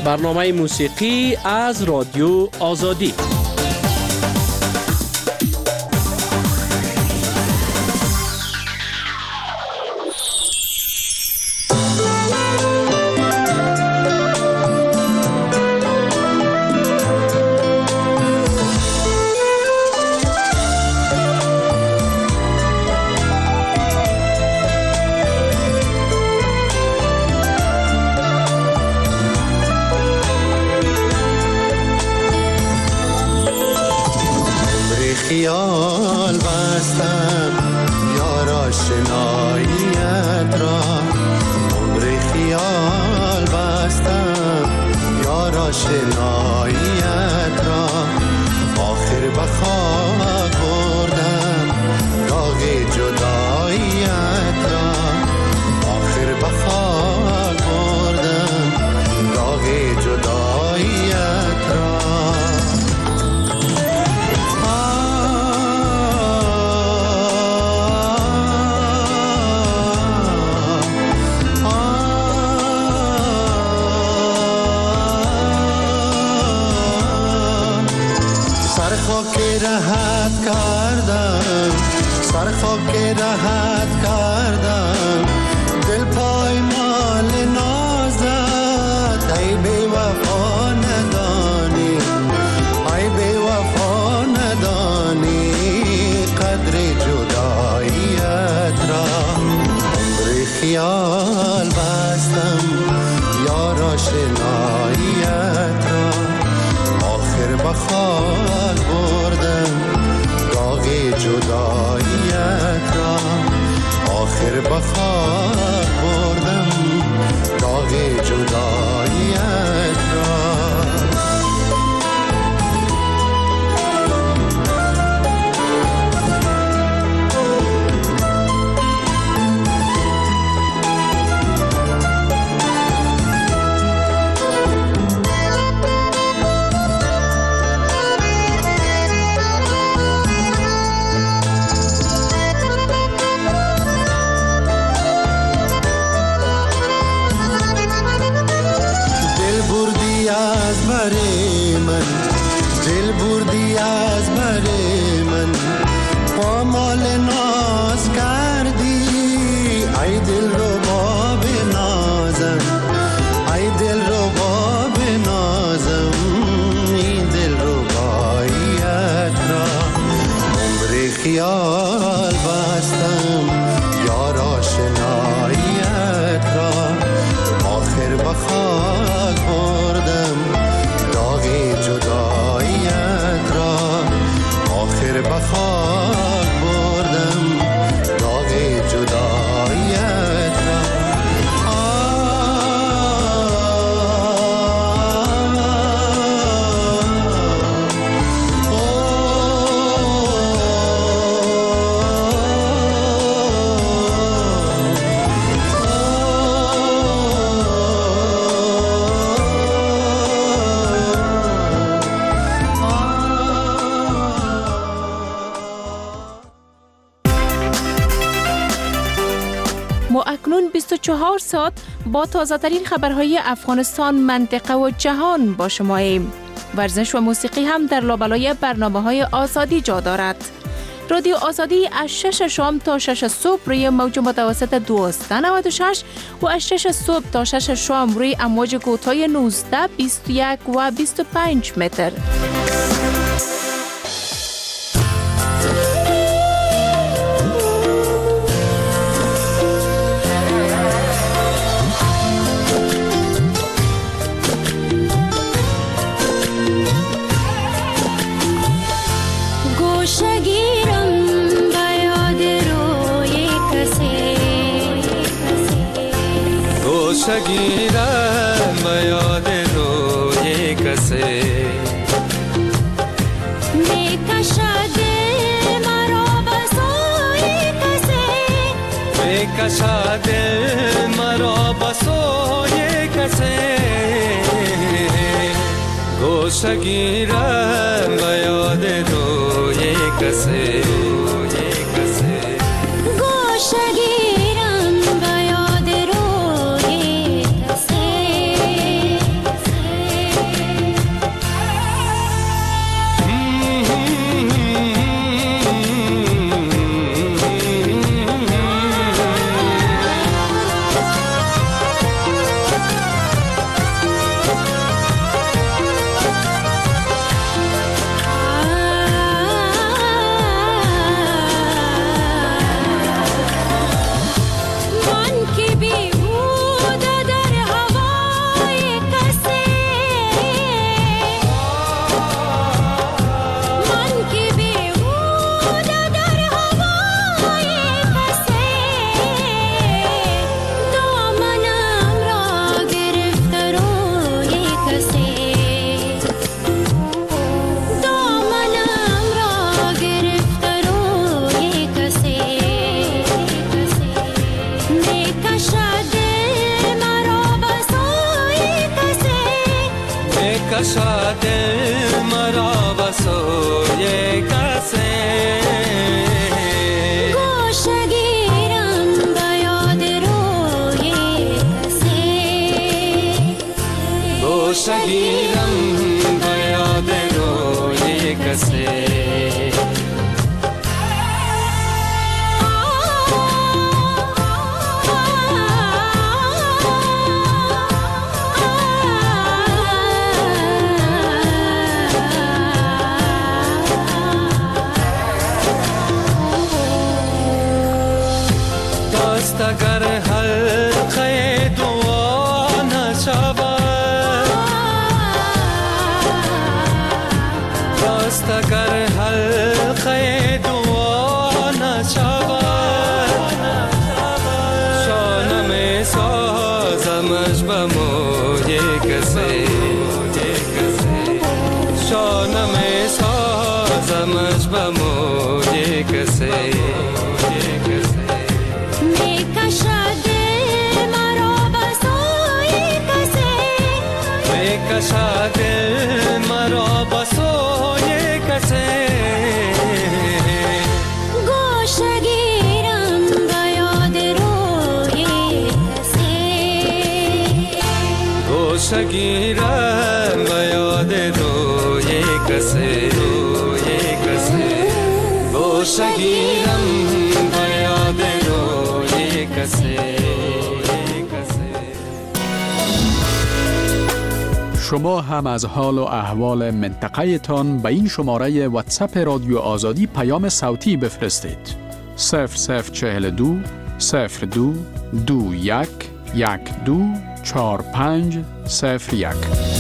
برنامه موسیقی از رادیو آزادی. خیال بستم یار آشناییت را، عمر خیال بستم یار آشناییت را، آخر به خاک بردم داغ جداییت را، آخر به خاک بردم داغ جداییت را. سر خاک راحت کردم دل پایمال نازت، ای بی وفا ندانی، ای بی وفا ندانی قدر جداییت را، عمر خیال بستم یار آشناییت را، آخر به خاک بردم داغ جداییت را، آخر به خاک بردم داغ جداییت را. دل بردی از بر من، پامال ناز کردی، ای دل رو باب نازم، ای دل رو باب نازم، این دل رو باییت را، عمر خیال بستم یار آشناییت را، آخر به خاک بردم داغ جداییت را، آخر به خاک بردم داغ جداییت را. ما اکنون 24 ساعت با تازه‌ترین خبرهای افغانستان، منطقه و جهان با شماییم. ورزش و موسیقی هم در لابلای برنامه‌های آزادی جا دارد. رادیو آزادی از 6 شام تا 6 صبح روی موج متوسط 1296 و از 6 صبح تا 6 شام روی امواج کوتاه 19، 21 و 25 متر. گیرم به یاد روی کسی، میکشد مرا به سوی کسی، میکشد مرا به سوی کسی، گوشه گیرم به یاد روی کسی، گوشه گیرم به یاد روی کسی، دل مرا به سوی کسی گوشه گیرم به یاد روی کسی گوشه گیرم به یاد روی کسی اگر حلقه دعا نشود دست اگر حلقه دعا نشود شانه می سازمش به موی کسی شانه می سازمش به موی کسی دل مرا با سوی کسی گوشه گیرم به یاد روی کسی گوشه گیرم به یاد روی کسی گوشه گیرم به یاد روی کسی. شما هم از حال و احوال منطقه تان به این شماره واتساپ رادیو آزادی پیام صوتی بفرستید. 0042 02 21 12 45 01.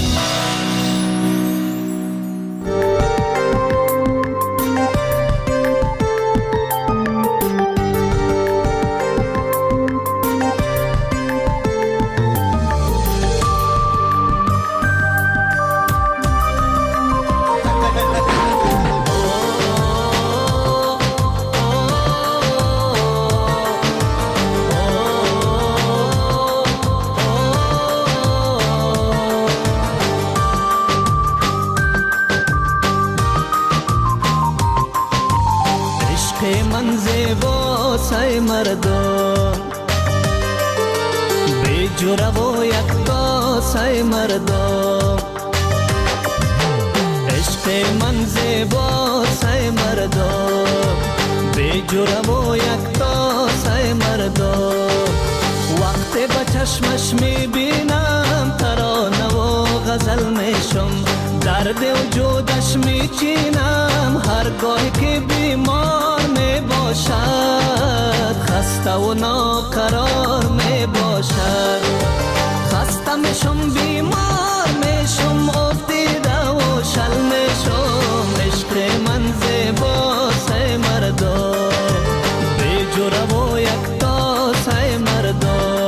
چشمش میبینم ترانه و غزل میشم درد وجودش میچینم هرگاهی که بیمار میباشد خسته و ناقرار میباشد خسته میشم بیمار میشم افتیده و شل میشم عشق من زیباست ای مردم بی جرأت و یکتاست ای مردم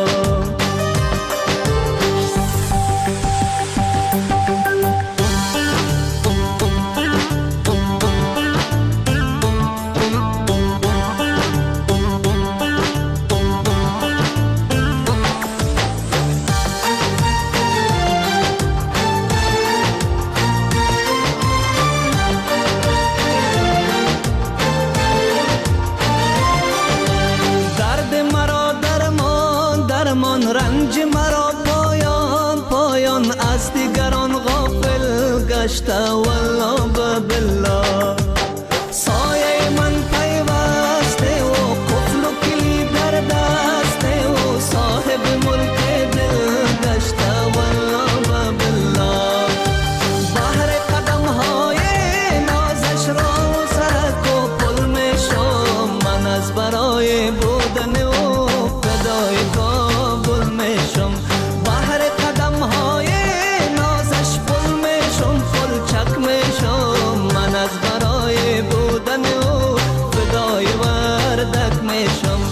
رنج مرا پایان پایان از دیگران غافل گشته والله بالله سایه من پیوسته و قفل و کلید در دسته و صاحب ملک دل گشته والله بالله بحر قدم های نازش را سرک و پل میشم من از برای بودن و فدای کابل میشم بحر قدم های نازش پل میشم پل چک میشم من از برای بودن و فدای وردک میشم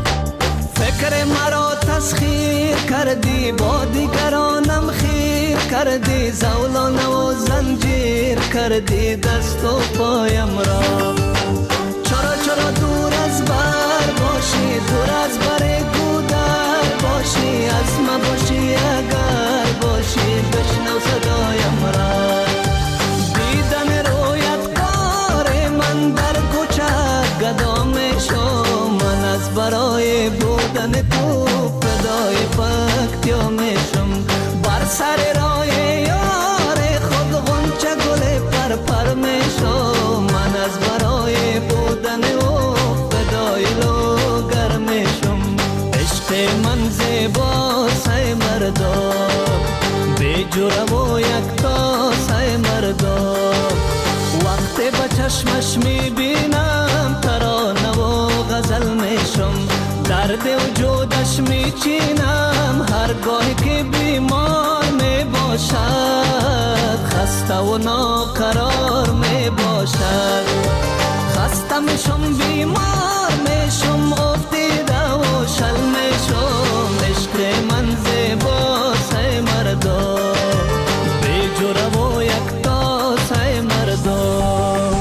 فکر مرا تسخیر کردی با دیگرانم خیر کردی زولانه و زنجیر کردی دست و پایم را. چرا دور از بر باشی، دور از بر گودر باشی، از ما باشی اگر باشی بشنو صدایم را. دیدن رویت کار من در کوچه گدا میشم، من از برای بودن تو فدای پکتیا میشم. بر سر راه یار خود غنچه گل پر میشم، من از برای بودن او فدای لوگر میشم. عشق من زیبا سای مردا، بی جوره و یکتا سای مردا. وقتی با چشمش میبینم ترانه و غزل میشم، درد وجودش میچینم هرگاهی که بیمار میباشد، خسته و ناقرار میباشد. خسته میشم بیمار میشم افتیده و شل میشم. عشق من زیبا سای مردا، بی جوره و یکتا سای مردا.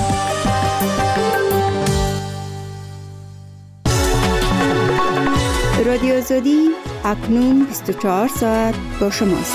رادیو آزادی اکنون 24 ساعت با شماست.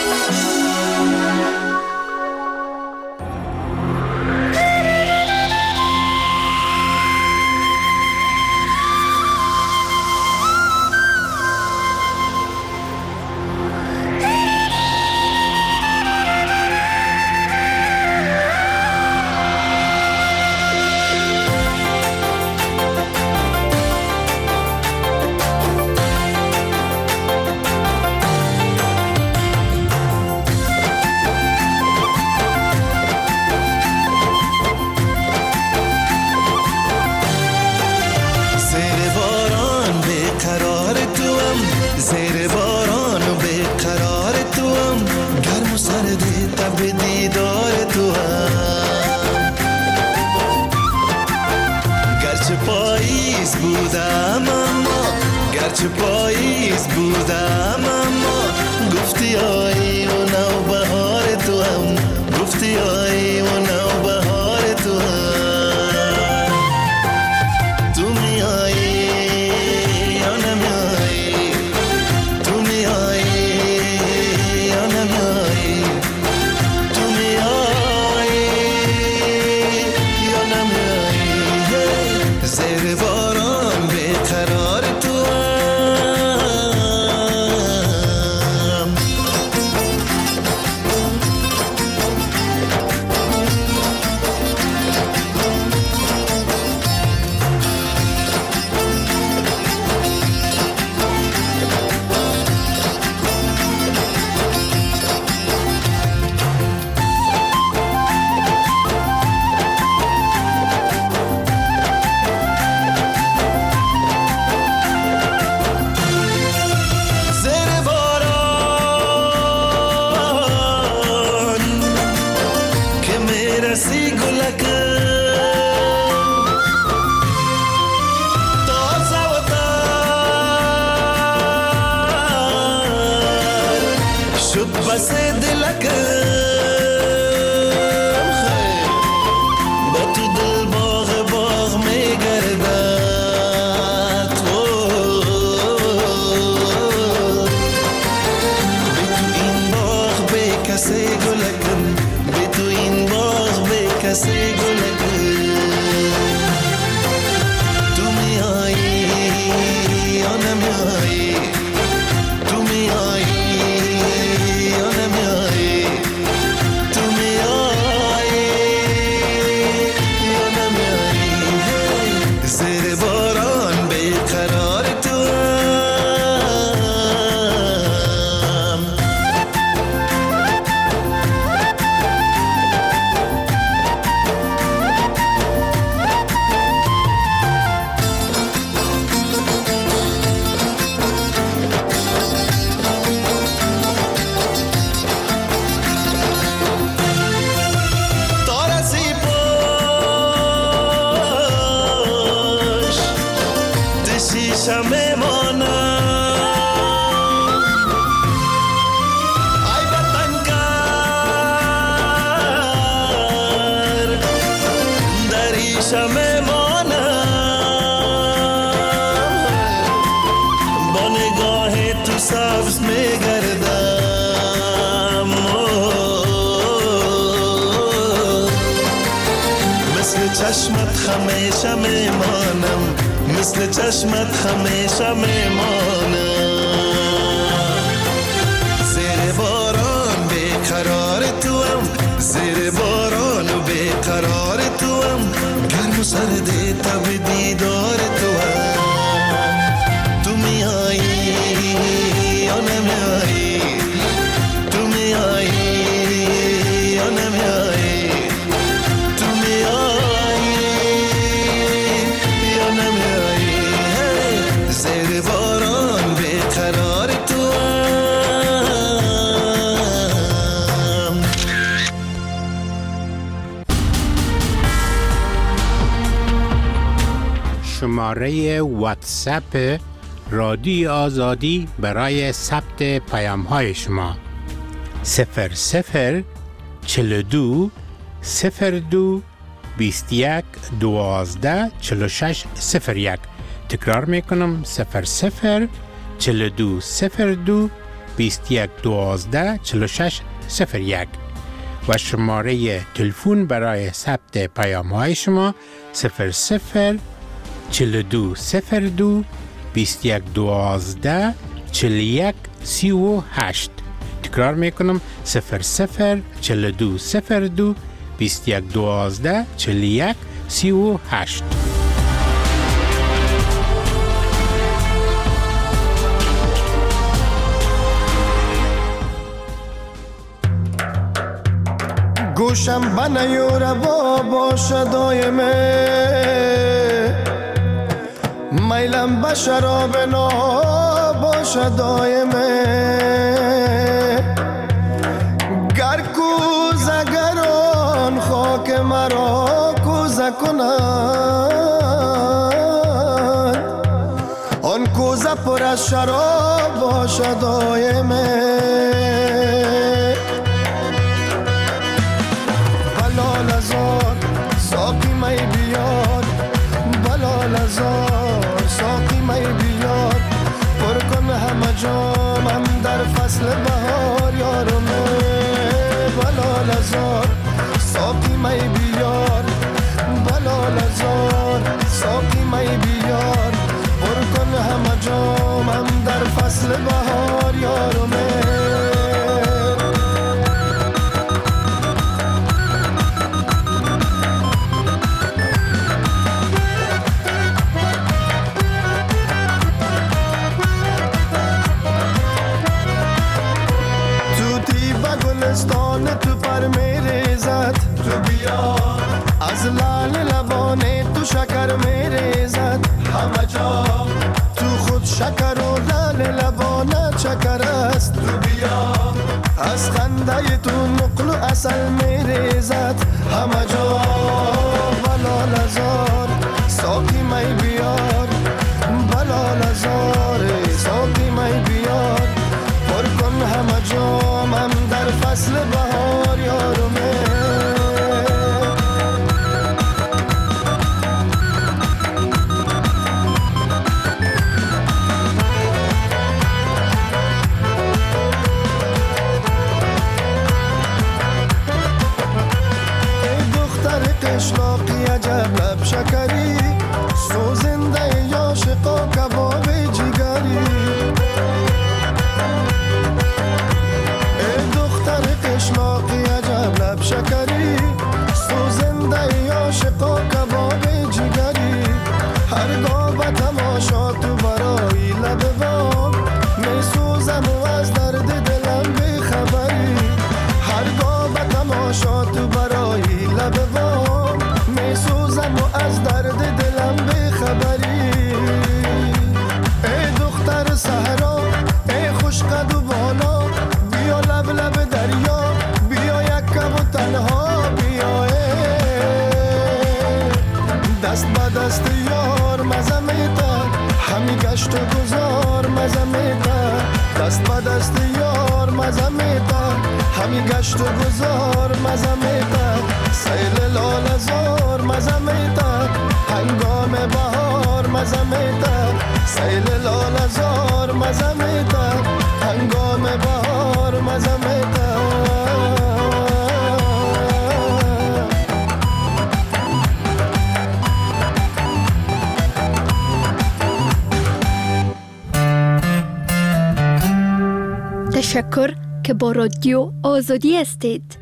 گرچه پاییز بودم اما گفتی آیی و نوبهار تو هم، گفتی آیی و نوبهار تو هم. تو میایی یا نمیایی، تو میایی یا نمیایی، تو میایی یا نمیایی. زیر باران بیقرار تو همیشه میمانم، با نگاه تو سبز میگردم، مثل چشمت همیشه میمانم، مثل چشمت همیشه میمانم. زیر باران بیقرار توام، زیر باران و بیقرار توام، گرم و سرد تب دیدار توام. تو میایی یا نمیایی، تو میایی یا نمیایی، تو میایی یا نمیایی، زیر باران بیقرار توام. شماره واتساپ رادیو آزادی برای ثبت پیام های شما 00 42 02 21 12 46 01. تکرار میکنم 00 42 02 21 12 46 01 و شماره تلفن برای ثبت پیام های شما 00 42 02 21 12 41 38. تکرار میکنم 00 42 02 21 12 41 38. گوشم بنیور باشه دایمه، میلم به شراب باشه دایمه، گر کوزه گران خاک مرا کوزه کنند، آن کوزه پر از شراب باشه دایمه. بلال ازار ساقی می بیار، بلال ازار ساقی می بیار، پر کن همه جامم در فصل بهار یارمه. بلال ازار ساقی می بیار، بلال ازار ساقی می بیار، پر کن همه جامم در فصل بهار یارمه. گلستان تو پر میریزد، تو بیا از لال لبانه تو شکر میریزد، همه جا تو خود شکر و لال لبانه شکر است، تو بیا از خنده تو نقل و عسل میریزد، همه جا. بلال ازار ساقی می بیار، بلال ازار ساقی می بیار، پر کن همه جامم در فصل بهار یارمه. ای دختر قشلاقی عجب لب شکری، سوزنده عاشقا کباب جگری، قشلاقی عجب لب شکری، سوزنده عاشقا کباب جگری، هرگاه به تماشا تو برای لب بام، می سوزم و از درد دلم بیخبری، هرگاه به تماشا تو برای لب بام، می سوزم و از درد دلم بیخبری. ای دختر صحرا ای خوش قد و بالا، بیا لب لب دریا، بیا یک کم و تنها بیا، دست به دست یار مزه میده، همی گشت و گذار مزه میده، دست به دست یار مزه میده، همی گشت و گذار مزه میده، سیل لال زار مزه میده، تشکر که با رادیو آزادی هستید.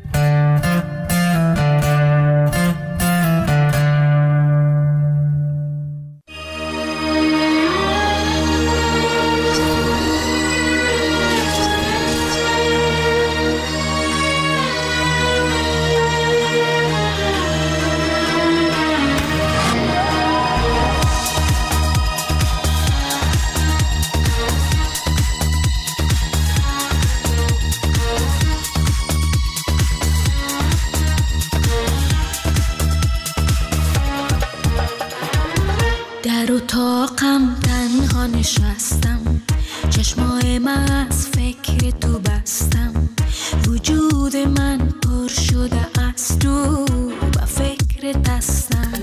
در اتاقم تنها نشستم، چشمای من از فکر تو بستم، وجود من پر شده از تو و فکر دستم.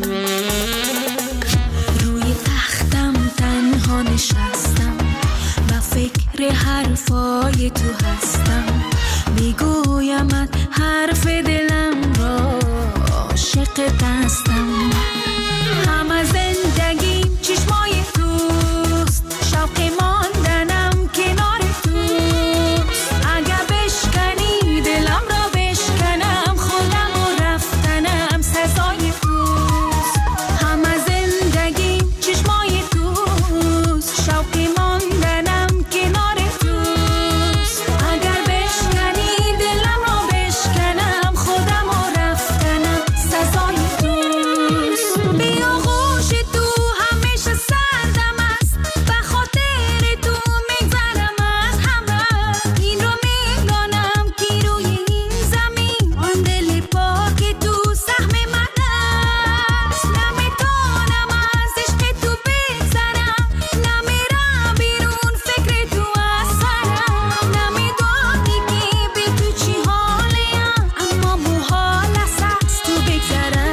روی تختم تنها نشستم و فکر حرفای تو هستم، میگویمت حرف دلم را، عاشق دستم. همه زندگیم چشمای توست، شوق ماندنم کنار توست. اگه بشکنی دلم را بشکنم، خودم و رفتنم سزای توست. همه زندگیم چشمای توست، شوق ماندنم کنار توست. اگر بشکنی دلم را بشکنم، خودم و رفتنم سزای توست. بیا غوش تو همیشه سردم است، به خاطر تو میگذرم از همه. این رو میدانم که روی این زمین آن دل پاک تو سهم من است. نمیتونم از عشق تو بگذرم، نمیرم بیرون فکر تو از سرم. نمیدانی که به تو چی حالیم، اما محال است از تو بگذرم.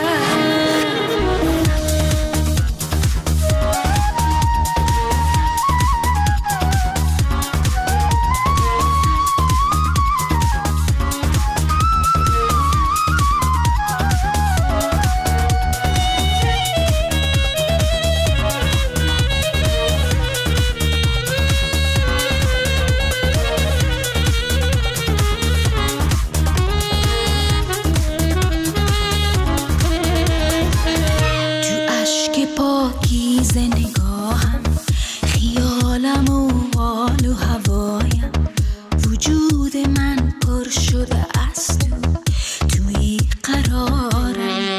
تو اشک پاکیز نگاهم، خیالم و حال و هوایم، وجود من پر شده از تو، توی قرارم.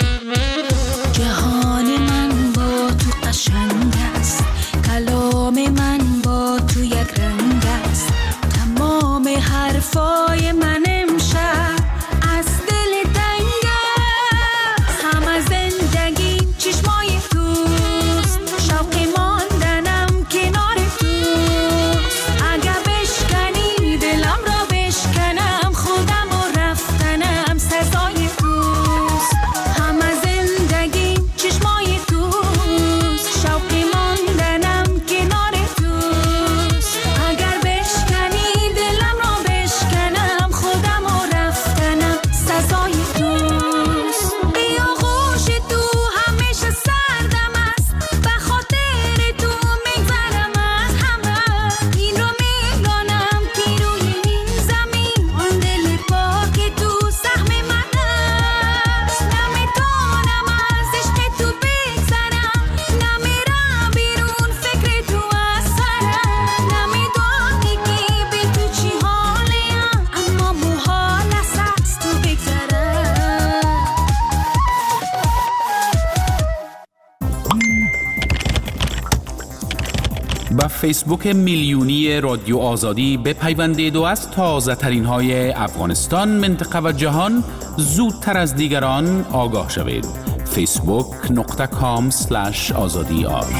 جهان من با تو قشنگ است، کلام من با تو یک رنگ است. تمام حرفای من امشب از دل تنگ است. همه زندگیم چشمای توست، شوق ماندنم کنار توست. اگه بشکنی دلم را بشکنم، خودم و رفتنم سزای توست. همه زندگیم چشمای توست، شوق ماندنم کنار توست. اگر بشکنی دلم را بشکنم، خودم و رفتنم سزای توست. بیا غوش تو همیشه سردم است، به خاطر تو میگذرم از همه. این رو میدانم که روی این زمین آن دل پاک تو سهم من است. نمیتونم از عشق تو بگذرم، نمیرم بیرون فکر تو از سرم. نمیدانی که به تو چی حالیم، اما محال است از تو بگذرم. با فیسبوک میلیونی رادیو آزادی بپیوندید و از تازه ترین های افغانستان، منطقه و جهان زودتر از دیگران آگاه شوید. facebook.com/azadi.ar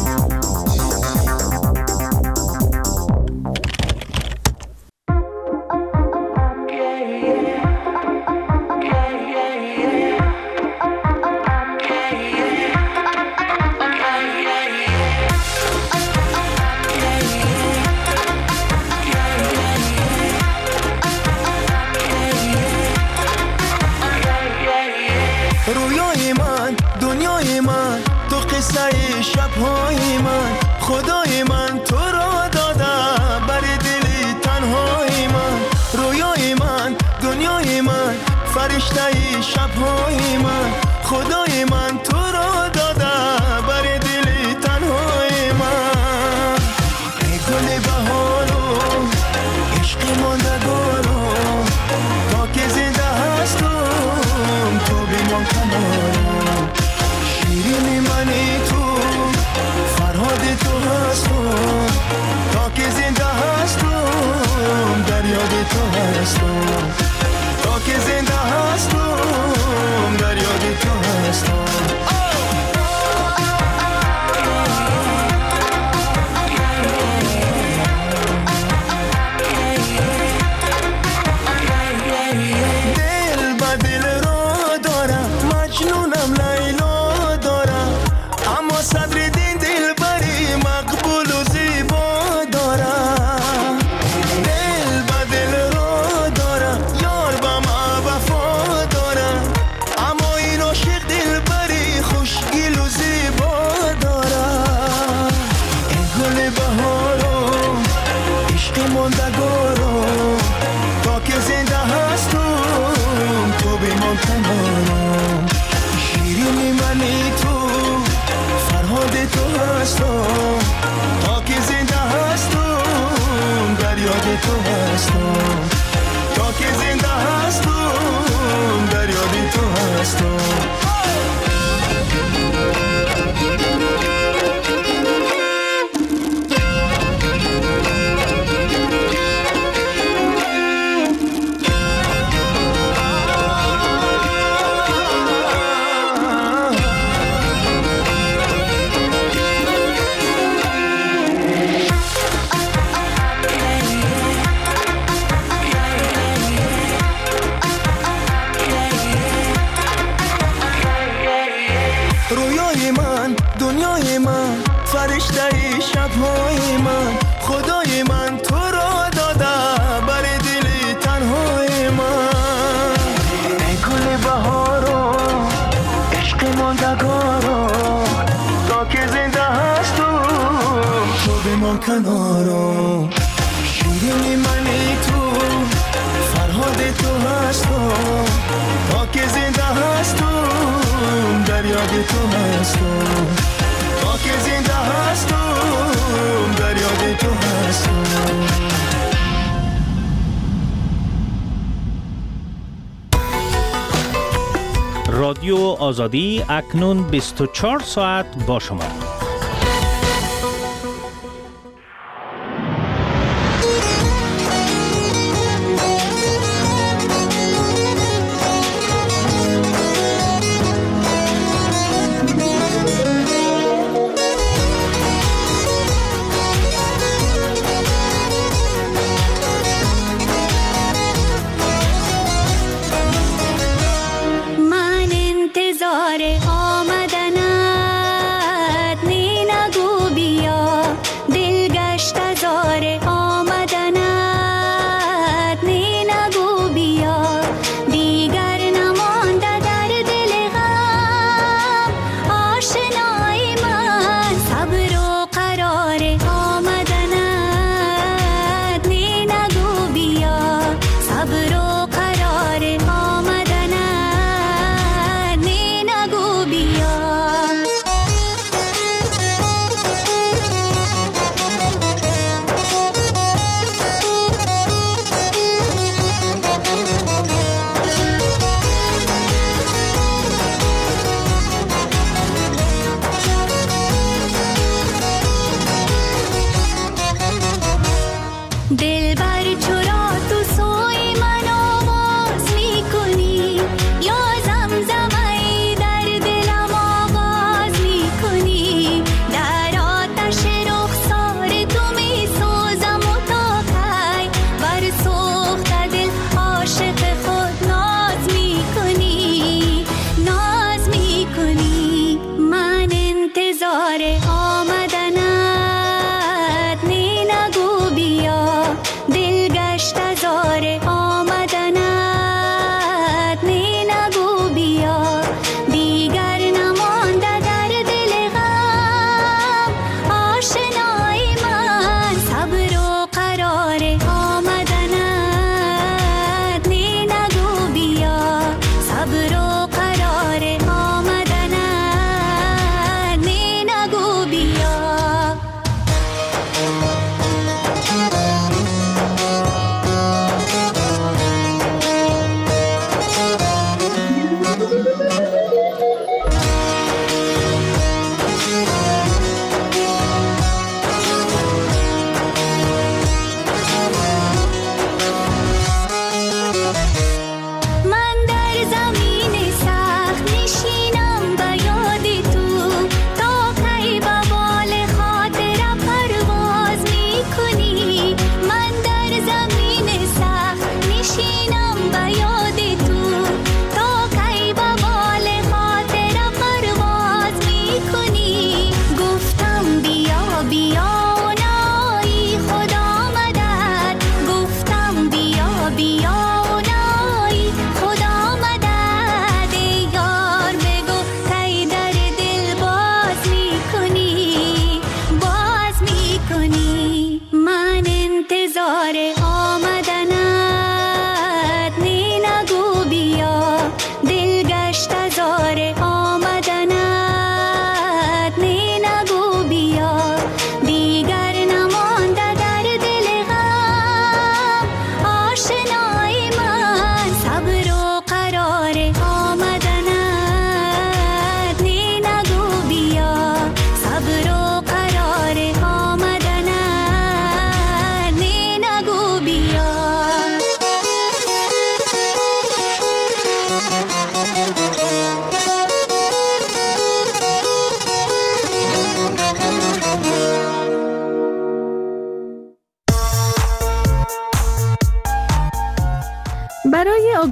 رویای من، دنیای من، تو قصه شبهای من، خدای من تو را داده بر دل تنهای فرشته شبهای من، خدای من تو را داده بر دل تنهای من. ای گل بهارو عشق ماندگارو، تا که زنده هستم تو بمان کنارم. شیرین منی تو فرهاد تو هستم، تا که زنده هستم در یاد تو هستم. تا که زنده هستم در یاد تو هستم. دل با دل رو دارم، مجنونم لیلا دارم، اما صدر دین دل بری مقبول و زیبا دارم. دل با دل رو دارم، یار با ما وفا دارم، اما این عاشق دل بری خوشگل و زیبا دارم. ای گل بهارو عشق ماندگارو، تا که زنده هستم تو بمان کنارم. شیرین منی تو فرهاد تو هستم، تا که زنده هستم در یاد تو هستم. تا که زنده هستم در یاد تو هستم. رویای من، دنیای من، فرشته شبهای من، خدای من تو را داده بر دل تنهای من. ای گل بهارو عشق ماندگارو، تا که زنده هستم تو بمان کنارم. شیرین منی تو فرهاد تو هستم، تا که زنده هستم در یاد تو هستم. تا که زنده هستم در یاد تو هستم. رادیو آزادی اکنون 24 ساعت با شما. من انتظار آمدنت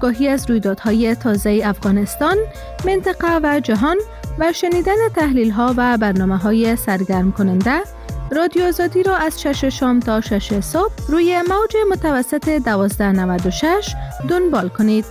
آگاهی از رویدادهای تازه افغانستان، منطقه و جهان و شنیدن تحلیل‌ها و برنامه‌های سرگرم کننده، رادیو آزادی را از 6 شام تا 6 صبح روی موج متوسط 1296 دنبال کنید.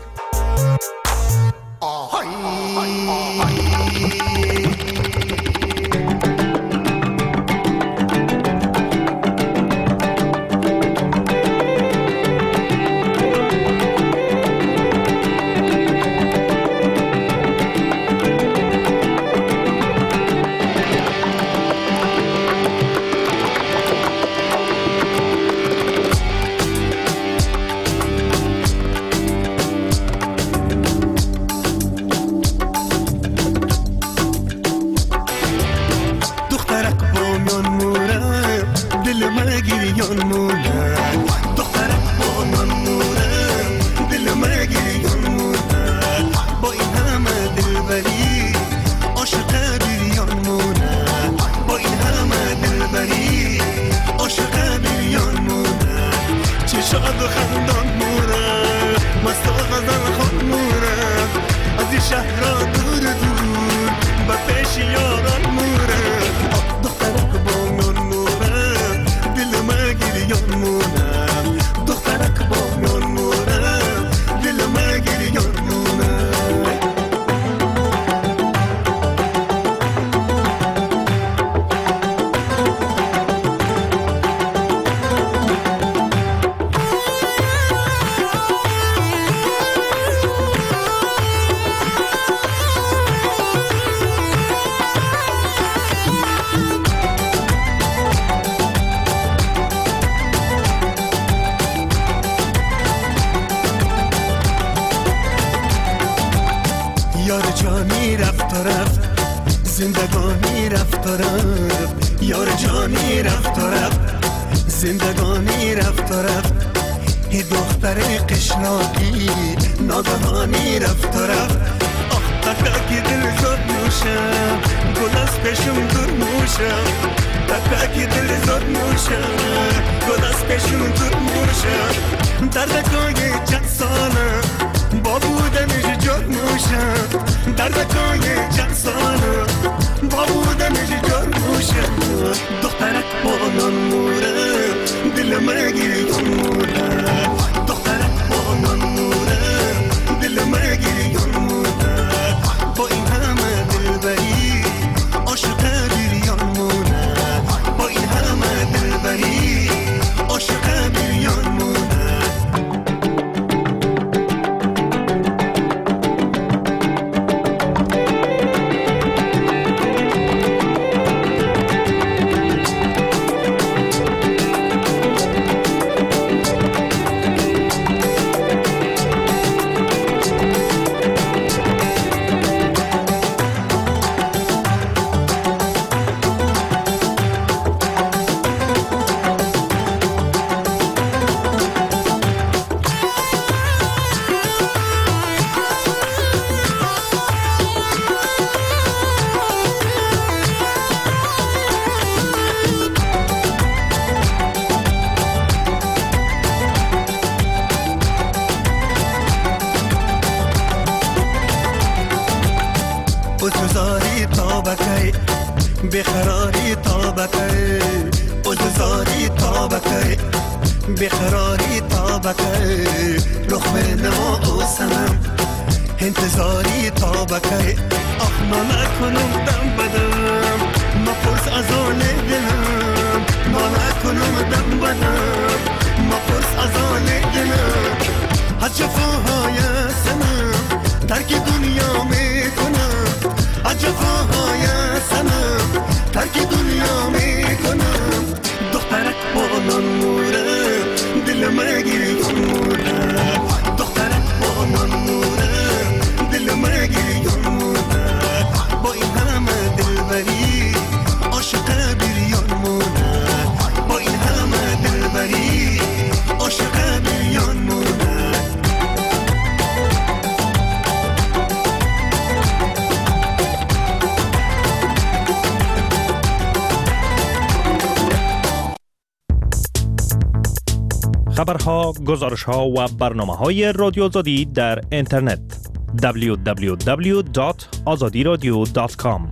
زندگانی رفت و رفت، یار جانی رفت و رفت، زندگانی رفت و رفت، ای دختر قشلاقی ناگهانی رفت و رفت. آخ تکاکی دل زد نوشم، گل از پیشم دور موشم، تکاکی دل زد نوشم، گل از پیشم دور موشم. دردکای چند سالم با بودنش جد موشم، دردکای چند سالم با بودنش جد موشم. دخترک با نان موره دل مگیری موره، دخترک با نان موره دل مگیری موره. با این همه دلبری عاشق بیریان موره، با این همه دلبری عاشق بیریان موره. ازاری تابکی بخراری تابکی، ازاری تابکی بخراری تابکی. لخمه نما و سنم انتظاری تابکی. آخ ما نکنم دم بدم، ما پرس از آن دلم، ما نکنم دم بدم، ما پرس از آن دلم. از جفاهای سنم ترک دنیا میکنم، از جفاهای سنم ترک دنیا میکنم. دخترک با نان موره دل مگیری موره، دخترک با نان موره دل مگیری موره. با این همه خبرها، گزارشها و برنامه‌های رادیو آزادی در اینترنت www.azadiradio.com.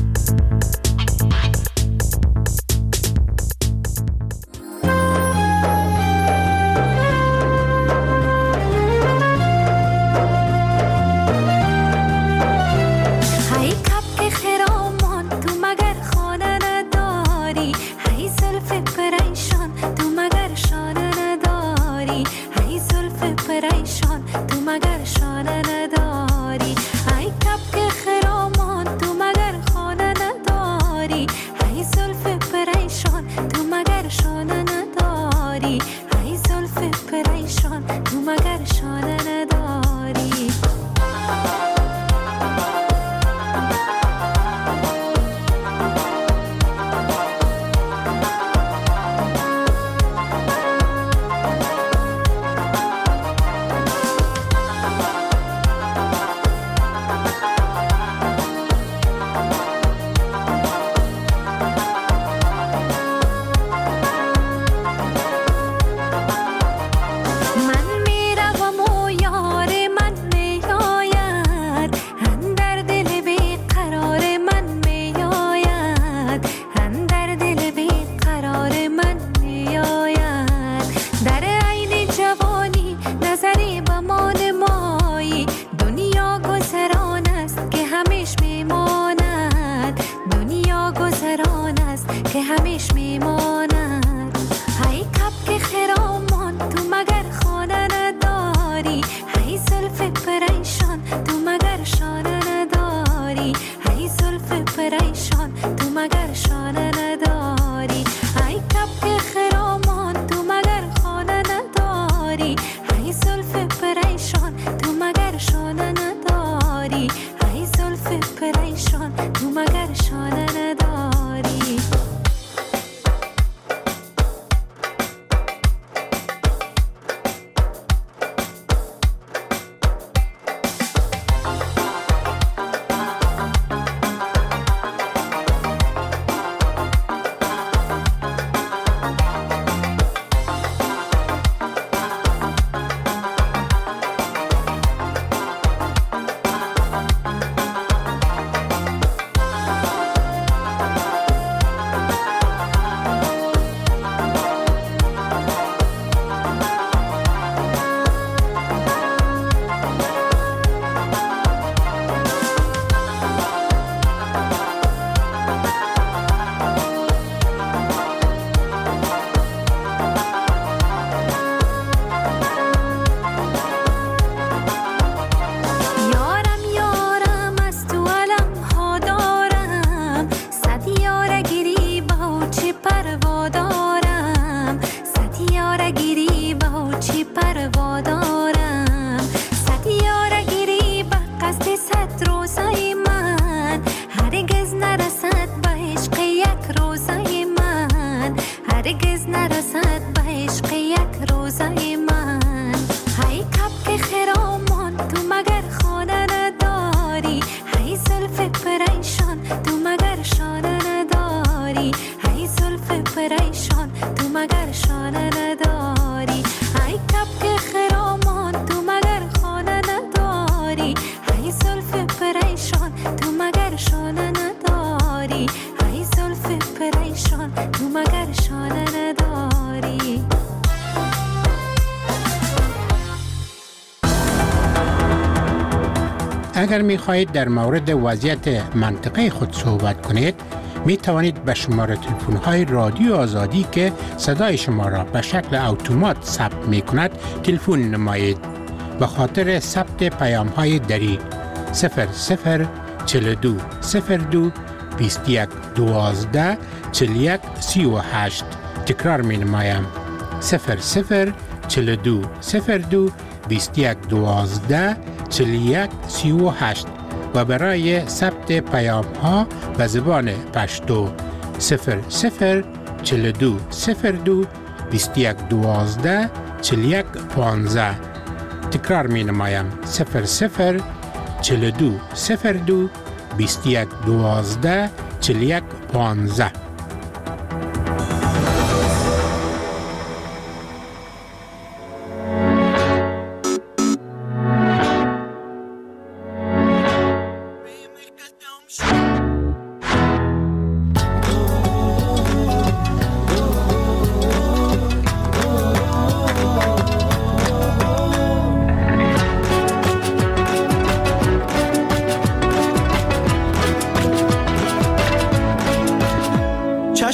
اگر می خواهید در مورد وضعیت منطقه خود صحبت کنید، می توانید به شماره تلفن های رادیو آزادی که صدای شما را به شکل اتومات ثبت می کند تلفن نمایید. به خاطر ثبت پیام های دری 00 42 02 21 12 41 38. تکرار می نمایم 00 42 02 21 12 41 38 و برای ثبت پیام ها به زبان پشتو 00 42 02 21 12 41 15. تکرار می نمایم 00 42 02 21 12 41 15.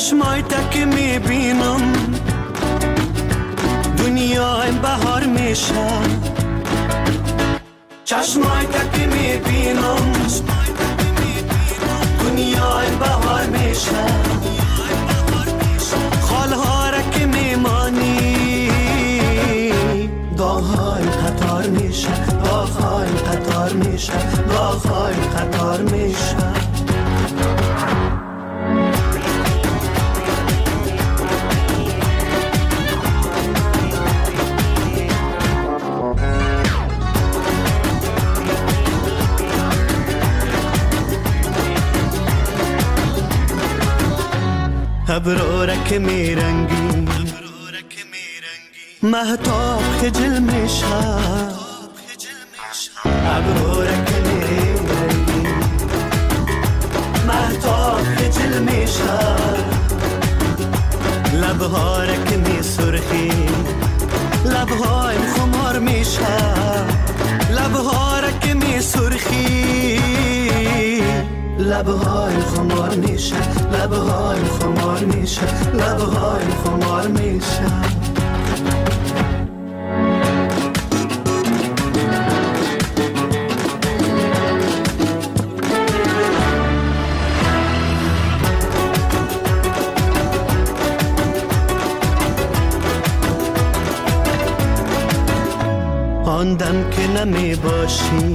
چشمای تک میبینم دنیای بهار میشه چشمای تک میبینم دنیای بهار میشه خالها را که میمانی داغ‌های قطار میشه داغ‌های قطار میشه داغ‌های قطار میشه ابرو را که میرنگی مهتاب خجل میشه ابرو را که میرنگی مهتاب خجل میشه لبها را که میسرخی لبهای خمار میشه لبها را که میسرخی لبهای خمار میشه لبهای خمار میشه لبهای خمار میشه آن دم که نمی باشی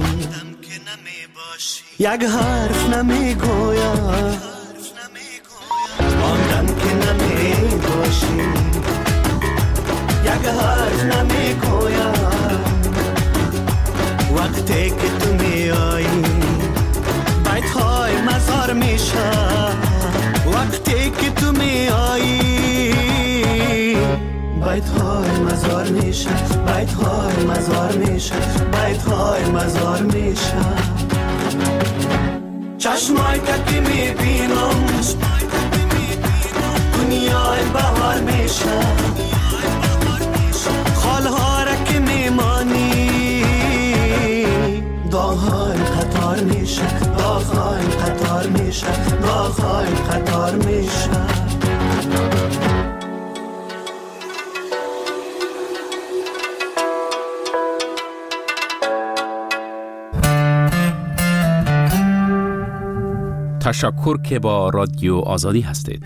یک حرف نمی گویم آن دم که نمی باشی یک حرف نمی گویم وقتی که تو می آیی بیت های مزار میشه وقتی که تو می آیی بیت های مزار میشه بیت های مزار میشه بیت های مزار میشه چشمای تکی میبینم دنیای بهار میشه خالها را که میمانی داغ‌های قطار میشه داغ‌های قطار میشه داغ‌های قطار میشه تشکر که با رادیو آزادی هستید.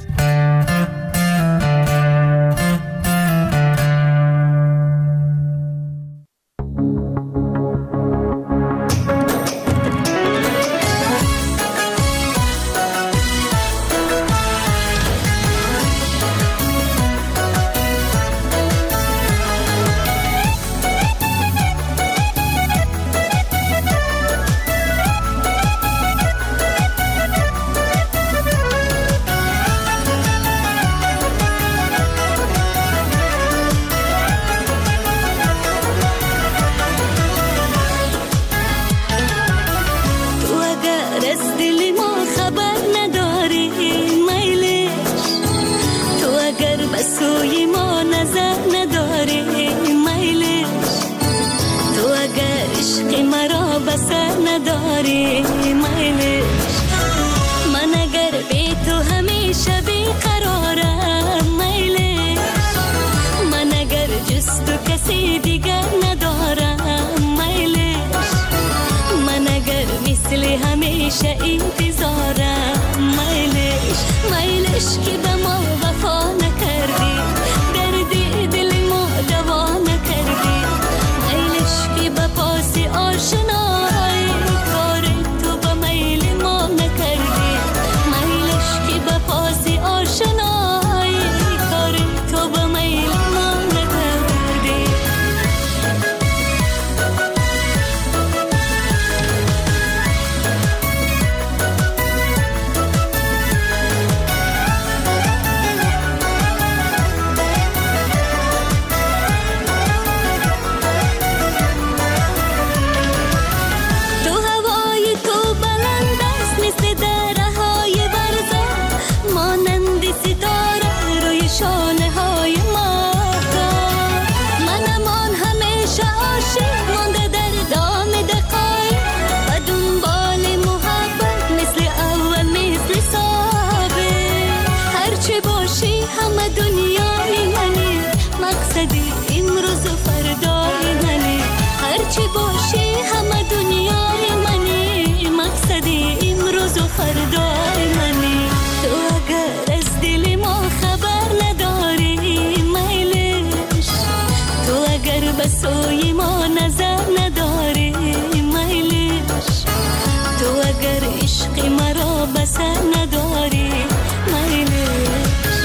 فردای منی. تو اگر از دل ما خبر نداری میلش، تو اگر به سوی ما نظر نداری میلش، تو اگر عشق مرا به سر نداری میلش.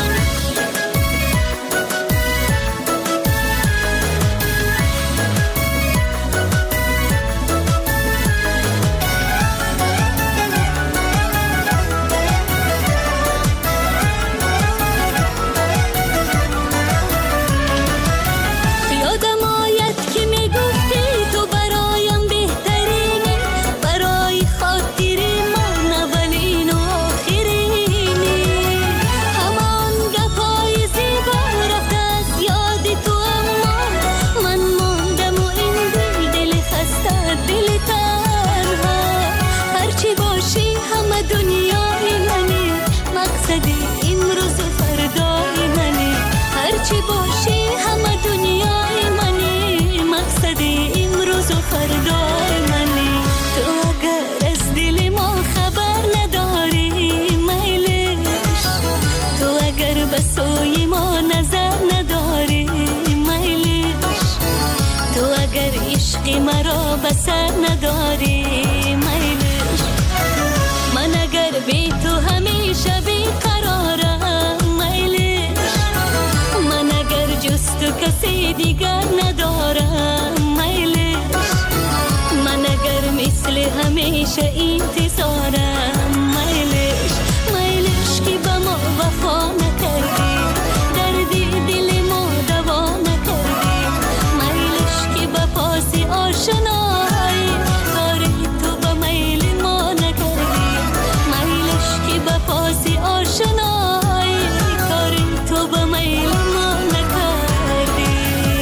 مرا بسر نداری میلش، من اگر بی تو همیشه بیقرارم میلش، من اگر جز تو کسی دیگر ندارم میلش، من اگر مثل همیشه انتظارم میلش. میلش که به ما وفا نکردی، دردی دل ما دوا نکردی، میلش که به پاسی آشنایی کاری تو به میل ما نکردی، میلش که به پاسی آشنایی کاری تو به میل ما نکردی.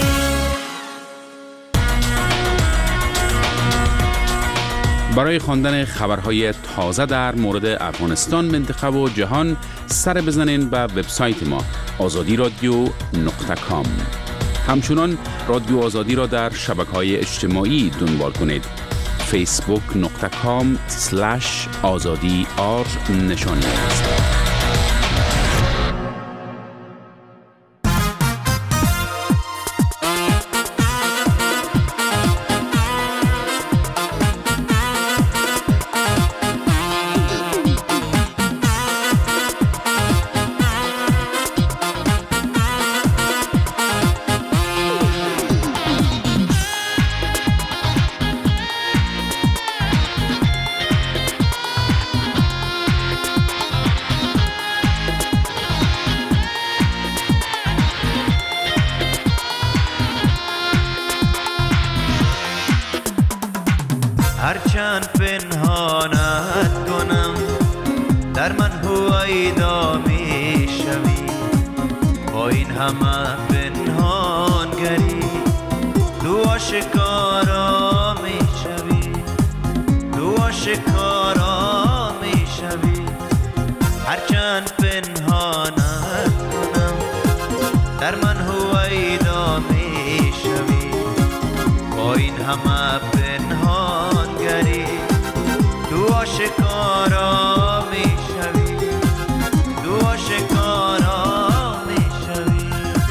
برای خواندن خبرهای تازه در مورد افغانستان، منطقه و جهان سر بزنین به وبسایت ما azadi.radio.com. همچنان رادیو آزادی را در شبکه‌های اجتماعی دنبال کنید. facebook.com/azadi_r نشانی است. هرچند پنهانت کنم در من هویدا می شوی، با این همه پنهانگری تو آشکارا می شوی، تو آشکارا می شوی. هرچند پنهانت کنم در من هویدا می شوی، با این همه پنهانگری تو آشکارا می شوی، تو آشکارا می شوی.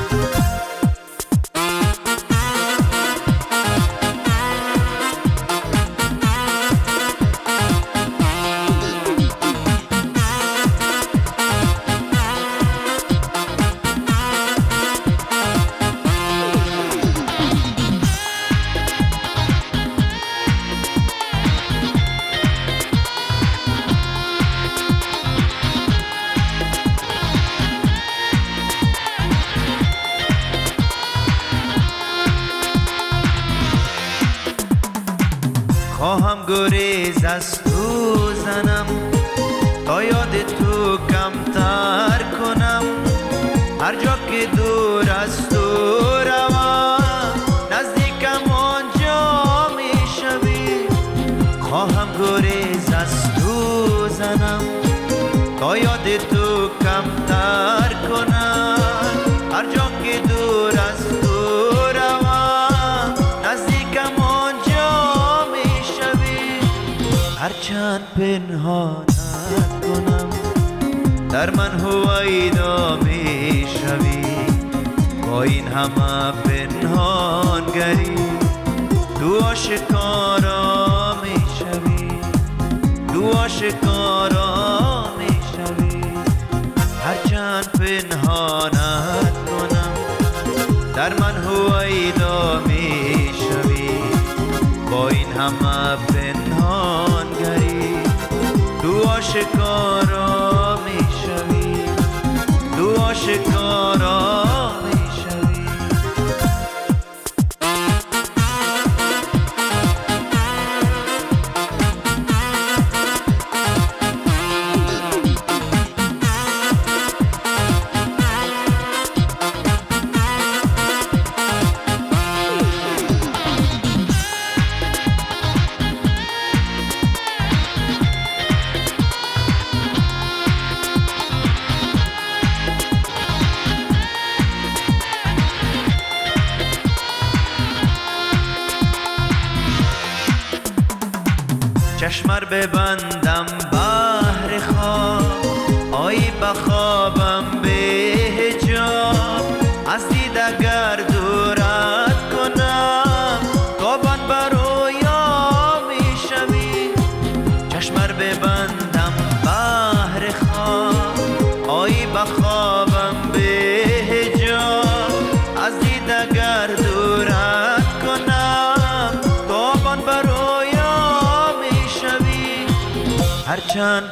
خواهم گریز از تو زنم تا یاد تو کمتر کنم، هر جا که دور از تو روم نزدیکم آنجا می شوی. خواهم گریز از تو زنم تا یاد تو کمتر کنم، هر جا که دور از تو روم نزدیکم آنجا می شوی. هرچند پنهانت در من هویدا می شوی، با این همه پنهانگری تو آشکارا می شوی، تو آشکارا می شوی. هرچند پنهانت کنم در من هویدا می شوی، با این همه پنهانگری تو آشکارا می شوی، تو آشکارا می شوی. چشمر ببندم بحر خواب، آیی بخوابم به حجاب، از دید اگر دورت کنم تابان برویا می شوی. چشمر ببندم بحر خواب، آیی بخوابم به حجاب، از دید اگر دورت کنم تابان برویا. هرچند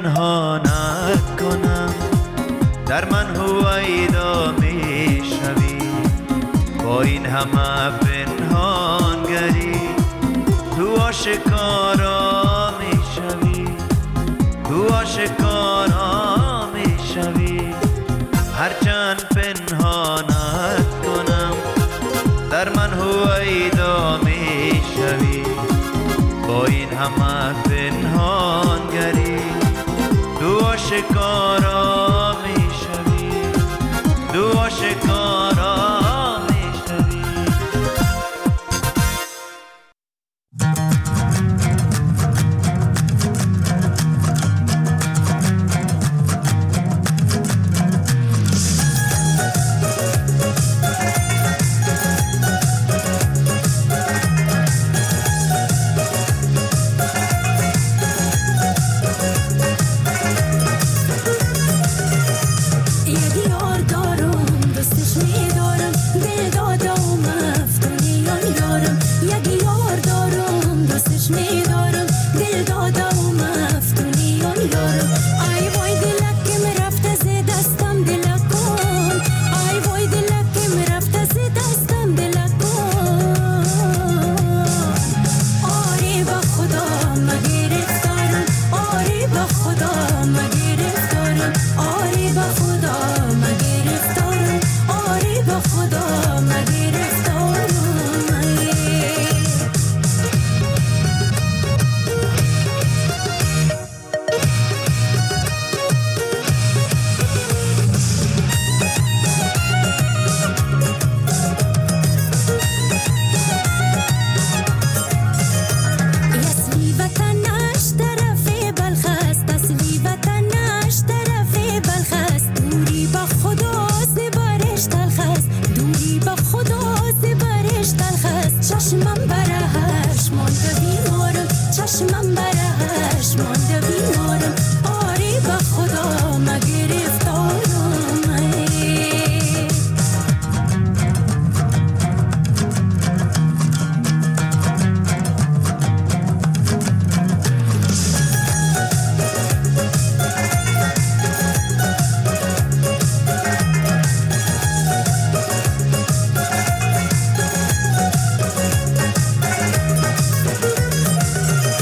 پنهانت کنم در من هویدا می شوی، با این همه پنهانگری تو آشکارا می شوی، تو آشکارا می شوی. هرچند پنهانت کنم در من هویدا می شوی، با این همه پنهانگری تو آشکارا می شوی، تو آشکارا می شوی.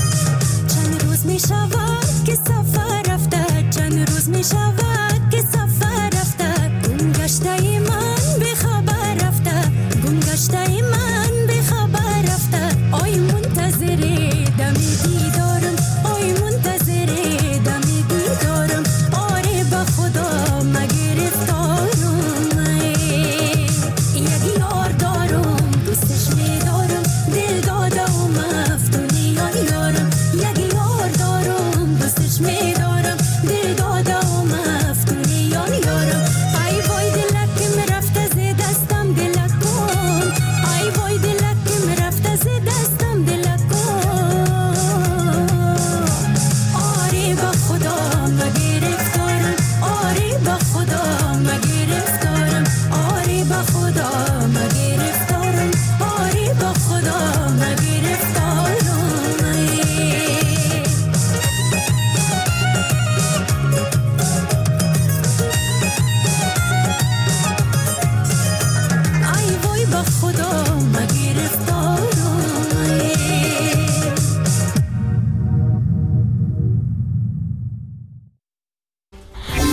می شود که سفر